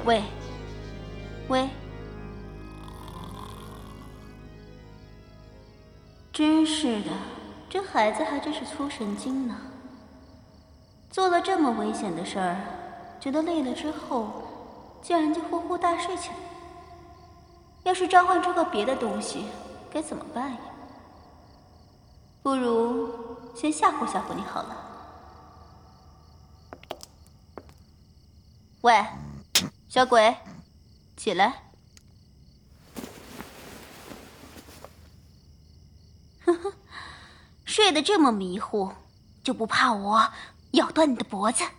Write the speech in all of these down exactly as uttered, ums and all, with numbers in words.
喂，喂，真是的，这孩子还真是粗神经呢。做了这么危险的事儿，觉得累了之后，竟然就呼呼大睡起来。要是召唤出个别的东西，该怎么办呀？不如先吓唬吓唬你好了。喂，小鬼，起来！呵呵，睡得这么迷糊，就不怕我咬断你的脖子？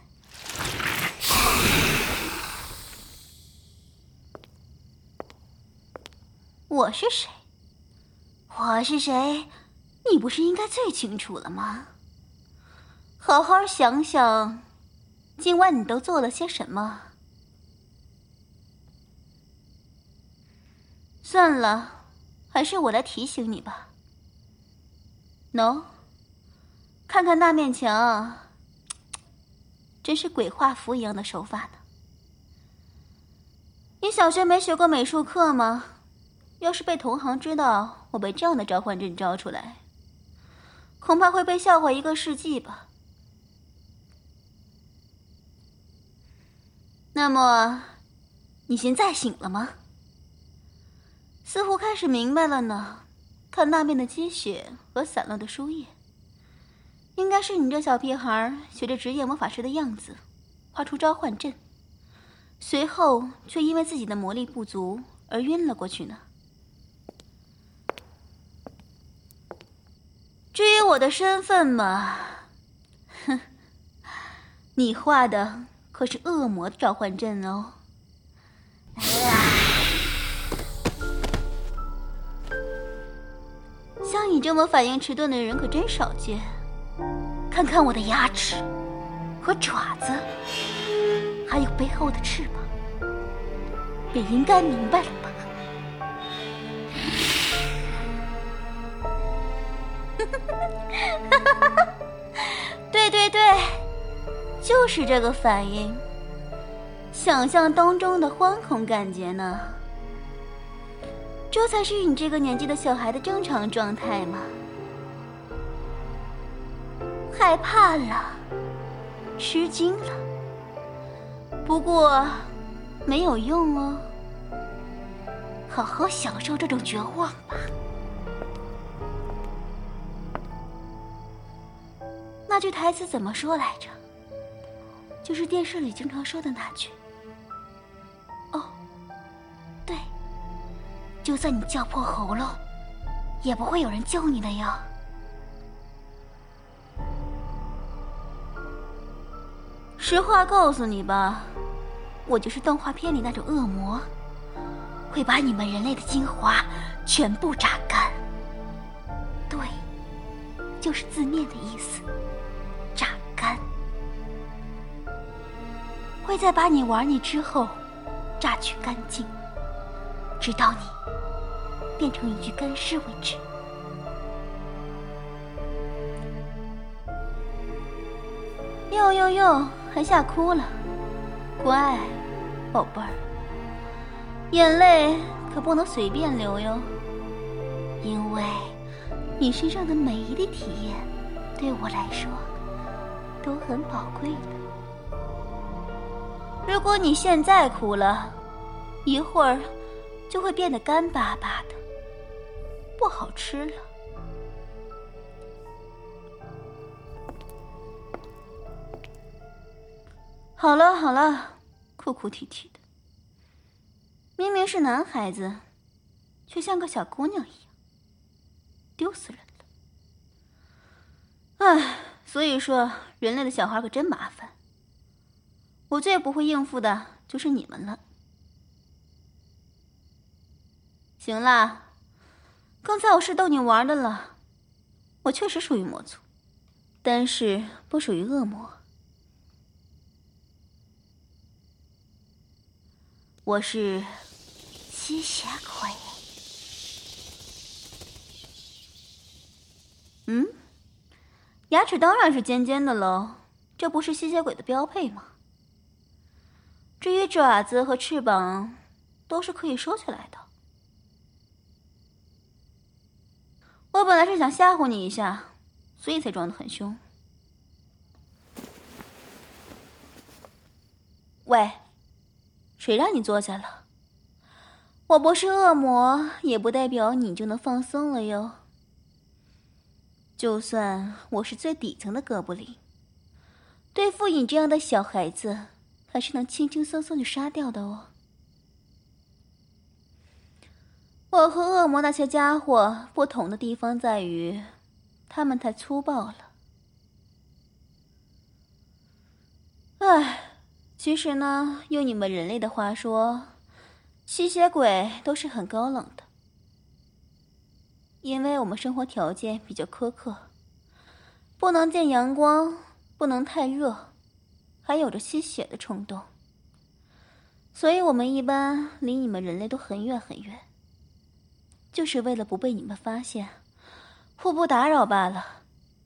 我是谁？我是谁？你不是应该最清楚了吗？好好想想，今晚你都做了些什么？算了，还是我来提醒你吧。喏，看看那面墙，真是鬼画符一样的手法呢。你小学没学过美术课吗？要是被同行知道我被这样的召唤阵招出来，恐怕会被笑话一个世纪吧。那么，你现在醒了吗？似乎开始明白了呢。看那边的积雪和散落的书页，应该是你这小屁孩学着职业魔法师的样子，画出召唤阵，随后却因为自己的魔力不足而晕了过去呢。至于我的身份嘛，哼，你画的可是恶魔的召唤阵哦。像你这么反应迟钝的人可真少见。看看我的牙齿和爪子，还有背后的翅膀，便应该明白了吧？对对对，就是这个反应，想象当中的惶恐感觉呢。这才是你这个年纪的小孩的正常状态嘛。害怕了，吃惊了，不过没有用哦。好好享受这种绝望吧。那句台词怎么说来着？就是电视里经常说的那句。哦，对，就算你叫破喉咙，也不会有人救你的哟。实话告诉你吧，我就是动画片里那种恶魔，会把你们人类的精华全部榨干。对，就是字面的意思，榨干。会在把你玩腻之后榨取干净，直到你变成一具干尸为止。哟哟哟，还吓哭了，乖，宝贝儿，眼泪可不能随便流哟，因为你身上的每一滴体验，对我来说都很宝贵的。如果你现在哭了，一会儿就会变得干巴巴的，不好吃了。好了好了，哭哭啼啼的，明明是男孩子，却像个小姑娘一样，丢死人了。唉，所以说人类的小孩可真麻烦，我最不会应付的就是你们了。行啦，刚才我是逗你玩的了，我确实属于魔族，但是不属于恶魔。我是吸血鬼。嗯，牙齿当然是尖尖的喽，这不是吸血鬼的标配吗？ 至于爪子和翅膀，都是可以收起来的。我本来是想吓唬你一下，所以才装得很凶。喂，谁让你坐下了？我不是恶魔，也不代表你就能放松了哟。就算我是最底层的哥布林，对付你这样的小孩子，还是能轻轻松松就杀掉的哦。我和恶魔那些家伙不同的地方在于，他们太粗暴了。唉，其实呢，用你们人类的话说，吸血鬼都是很高冷的。因为我们生活条件比较苛刻，不能见阳光，不能太热，还有着吸血的冲动，所以我们一般离你们人类都很远很远，就是为了不被你们发现，互不打扰罢了。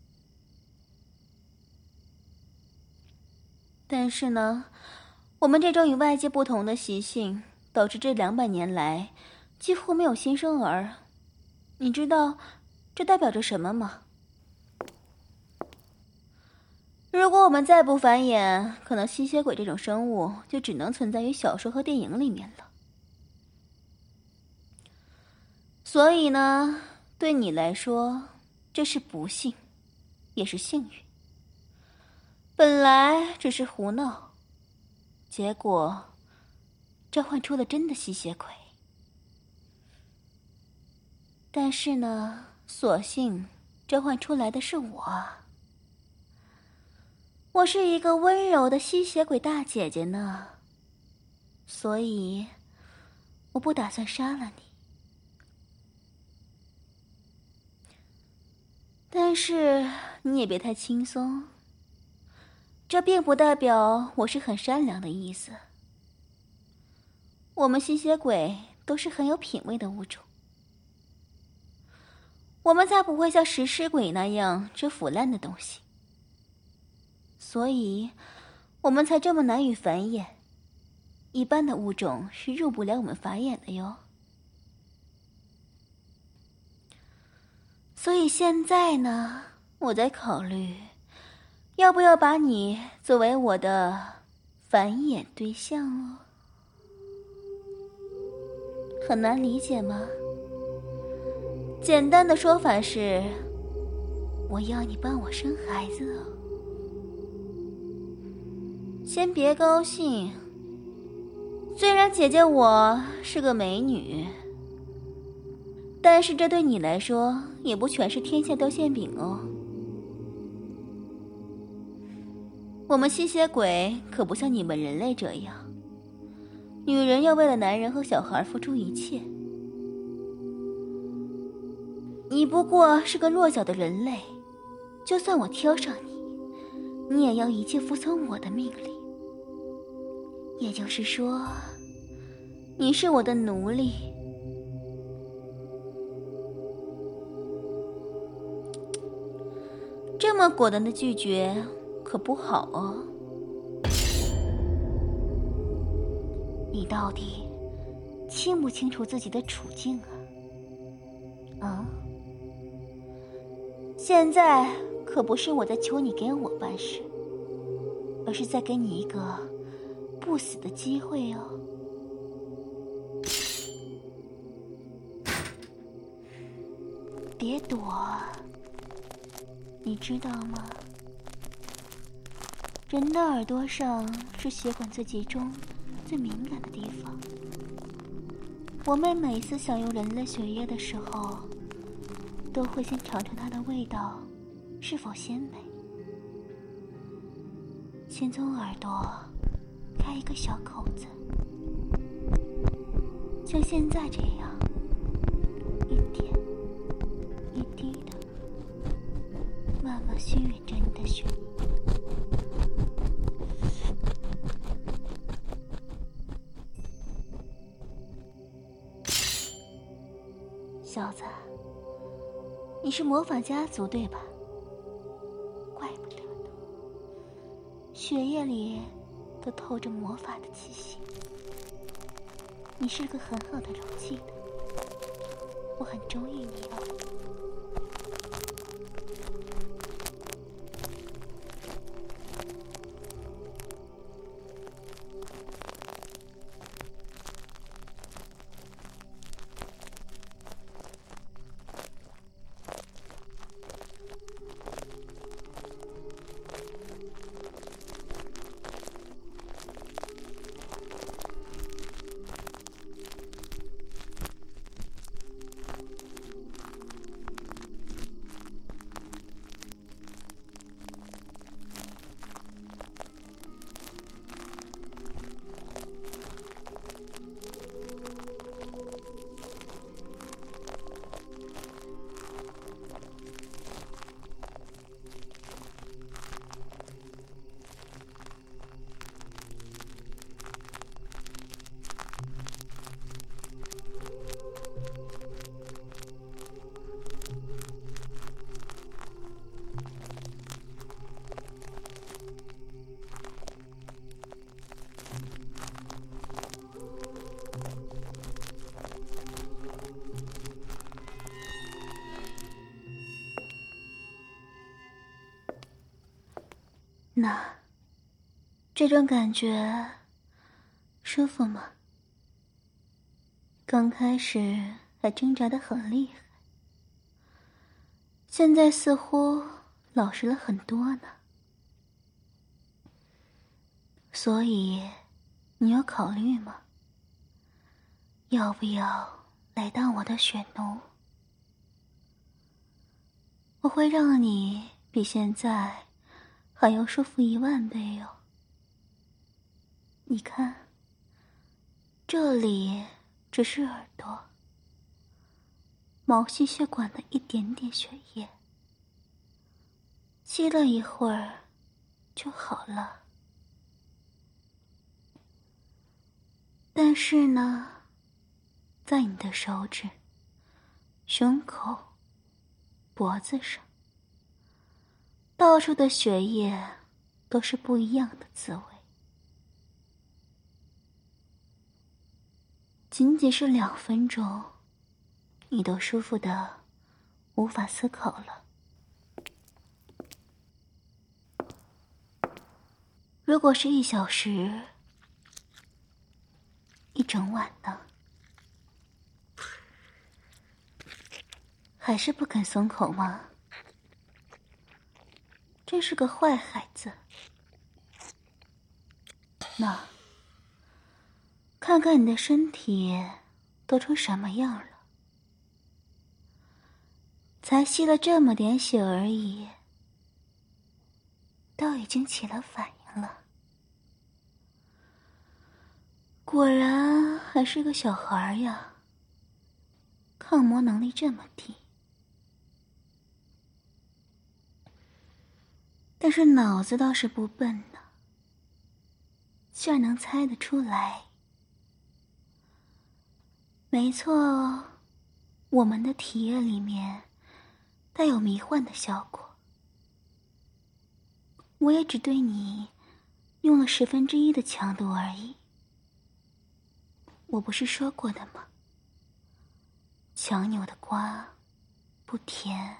但是呢，我们这种与外界不同的习性，导致这两百年来几乎没有新生儿。你知道这代表着什么吗？如果我们再不繁衍，可能吸血鬼这种生物就只能存在于小说和电影里面了。所以呢，对你来说，这是不幸，也是幸运。本来只是胡闹，结果召唤出了真的吸血鬼。但是呢，所幸召唤出来的是我。我是一个温柔的吸血鬼大姐姐呢，所以我不打算杀了你。但是你也别太轻松，这并不代表我是很善良的意思。我们吸血鬼都是很有品味的物种，我们才不会像食尸鬼那样吃腐烂的东西，所以我们才这么难以繁衍，一般的物种是入不了我们法眼的哟。所以现在呢，我在考虑要不要把你作为我的繁衍对象哦。很难理解吗？简单的说法是，我要你帮我生孩子哦。先别高兴，虽然姐姐我是个美女，但是这对你来说也不全是天下掉馅饼哦。我们吸血鬼可不像你们人类这样，女人要为了男人和小孩付出一切。你不过是个弱小的人类，就算我挑上你，你也要一切服从我的命令。也就是说，你是我的奴隶。这么果断的拒绝可不好哦。你到底清不清楚自己的处境啊？啊？现在可不是我在求你给我办事，而是在给你一个不死的机会哦。别躲，你知道吗？人的耳朵上是血管最集中、最敏感的地方。我们每次享用人类血液的时候，都会先尝尝它的味道是否鲜美，先从耳朵开一个小口子，像现在这样，一点一滴的慢慢熏吮着你的血液。小子，你是模仿家族对吧？怪不得呢，血液里都透着魔法的气息。你是个很好的柔气的，我很中意你哦。那这种感觉舒服吗？刚开始还挣扎得很厉害，现在似乎老实了很多呢。所以你有考虑吗？要不要来当我的血奴？我会让你比现在还要舒服一万倍哦。你看，这里只是耳朵，毛细血管的一点点血液，吸了一会儿就好了。但是呢，在你的手指、胸口、脖子上，到处的血液都是不一样的滋味。仅仅是两分钟，你都舒服的无法思考了。如果是一小时、一整晚呢？还是不肯松口吗？真是个坏孩子。那，看看你的身体都成什么样了？才吸了这么点血而已，都已经起了反应了。果然还是个小孩呀，抗魔能力这么低。但是脑子倒是不笨呢，竟然能猜得出来。没错，我们的体液里面带有迷幻的效果。我也只对你用了十分之一的强度而已。我不是说过的吗？强扭的瓜不甜。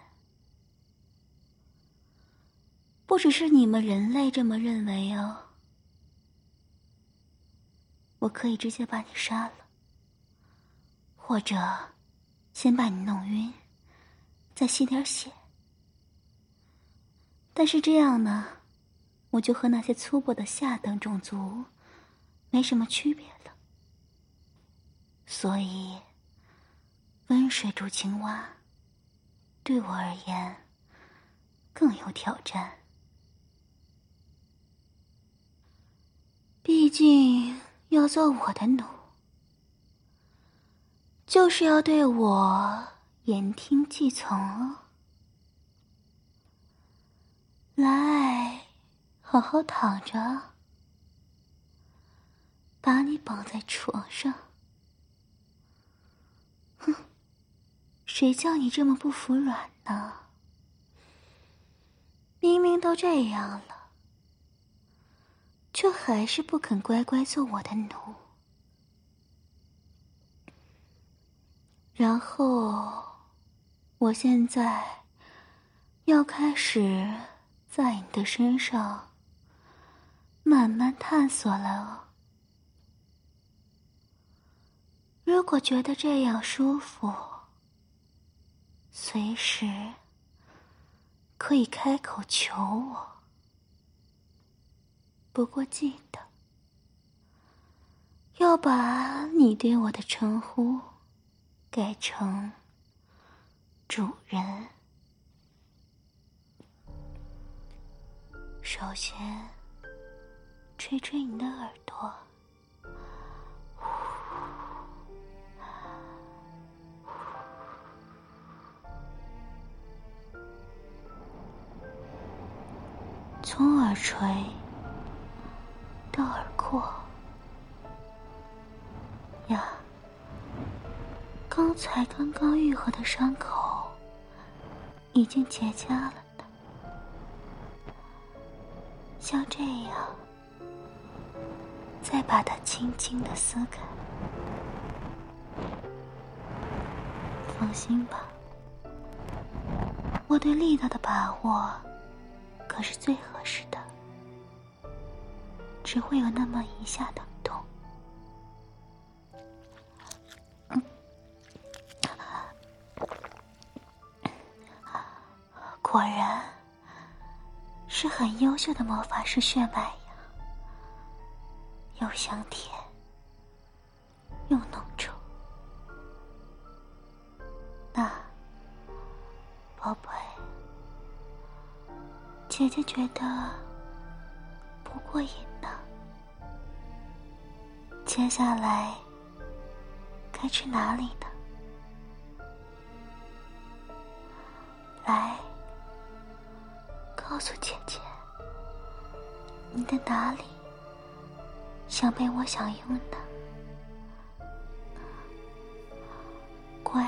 不只是你们人类这么认为哦。我可以直接把你杀了，或者先把你弄晕，再吸点血。但是这样呢，我就和那些粗暴的下等种族没什么区别了。所以，温水煮青蛙对我而言更有挑战。毕竟要做我的奴，就是要对我言听计从哦。来，好好躺着，把你绑在床上。哼，谁叫你这么不服软呢？明明都这样了，却还是不肯乖乖做我的奴。然后，我现在要开始在你的身上慢慢探索了哦。如果觉得这样舒服，随时可以开口求我。不过记得，要把你对我的称呼改成主人。首先，吹吹你的耳朵，从耳垂到耳廓呀，刚才刚刚愈合的伤口已经结痂了呢。像这样，再把它轻轻地撕开。放心吧，我对力道的把握可是最合适的，只会有那么一下疼痛。嗯，果然是很优秀的魔法师血脉呀，又香甜又浓稠。那宝贝，姐姐觉得不过瘾呢，接下来该去哪里呢？来，告诉姐姐，你的哪里想被我享用呢？乖，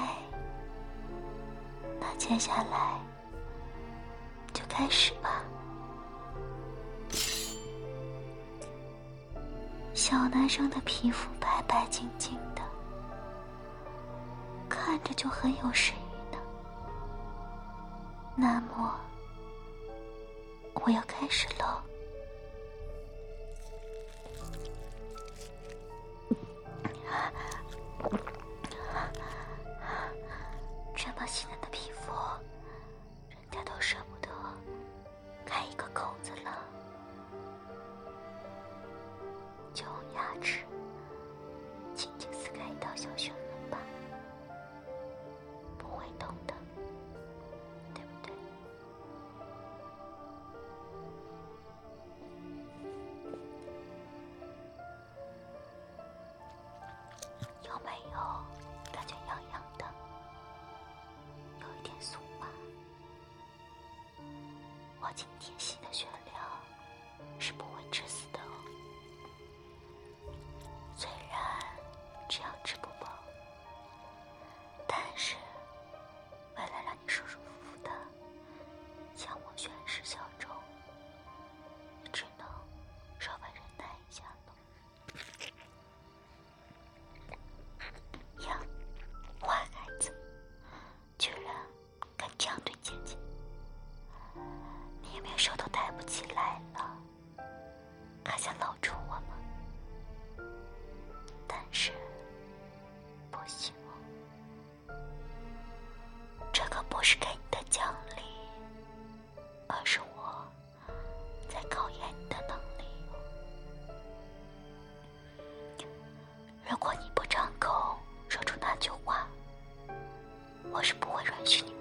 那接下来就开始吧。小男生的皮肤白白净净的，看着就很有食欲呢。那么，我要开始喽。这么细嫩的皮肤，人家都舍不得开一个口子了，就用牙齿轻轻撕开一道小旋纹吧，不会痛的，对不对？有没有感觉痒痒的？有一点酥麻。我今天洗的血料是不会致死的哦。虽然这样吃不饱，但是为了让你舒舒服服的向我宣誓效忠，你只能稍微忍耐一下了。呀，坏孩子，居然敢这样对姐姐！你有没有手都抬不起来了，还想搂住我吗？但是不行哦，这可不是给你的奖励，而是我在考验你的能力哦。如果你不张口说出那句话，我是不会允许你